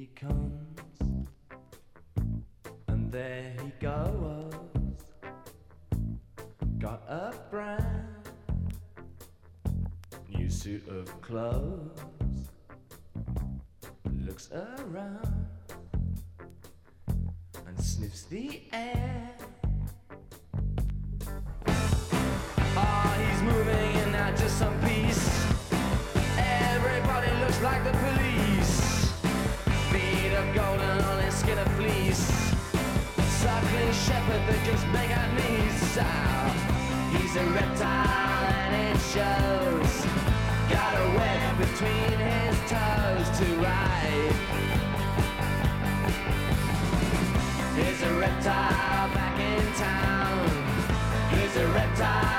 he comes, and there he goes. Got a brand new suit of clothes. Looks around and sniffs the air. Oh, he's moving in not just some piece. Everybody looks like the police. Feet of golden on his skin of fleece. Suckling shepherd that gives mega knees. He's a reptile and it shows. Got a web between his toes to ride. He's a reptile back in town. He's a reptile.